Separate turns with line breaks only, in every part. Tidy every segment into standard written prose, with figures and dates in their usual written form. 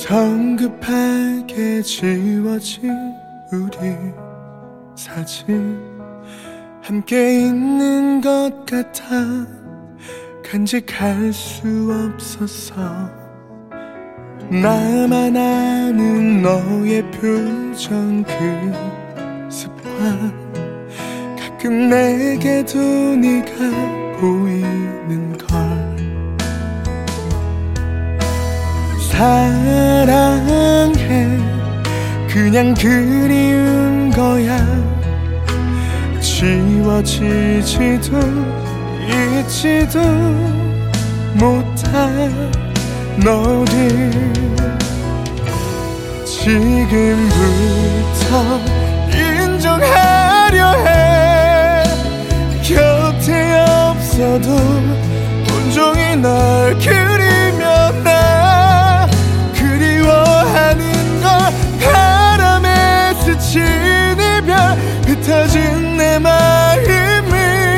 성급하게 지워진 우리 사진 함께 있는 것 같아 간직할 수 없었어. 나만 아는 너의 표정 그 습관 가끔 내게도 네가 보이는 걸. 사랑해 그냥 그리운 거야. 지워지지도 잊지도 못한 너를 지금부터 인정하려 해. 곁에 없어도 온종일 널 그리며 나 그리워하는 걸. 바람에 스친 이별 흩어진 내 마음이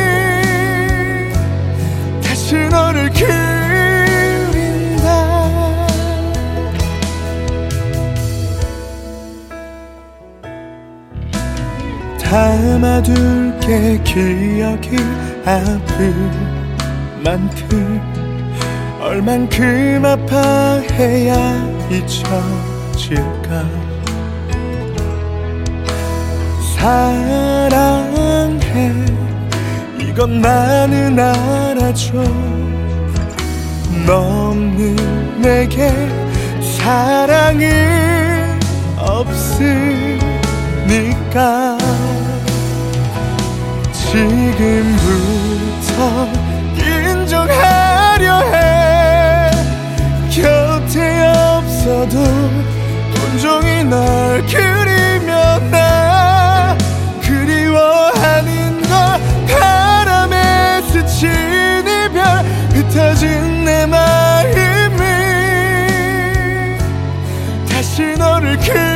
다시 너를 그린다. 담아둘게 기억이 아플 만큼 얼만큼 아파해야 잊혀질까. 사랑해 이것만은 알아줘. 너 없는 내게 사랑은 없으니까. 지금부터 인정하려 해. 곁에 없어도 온종일 널 그리며 나 그리워하는 걸. 바람에 스친 이별 흩어진 내 마음이 다시 너를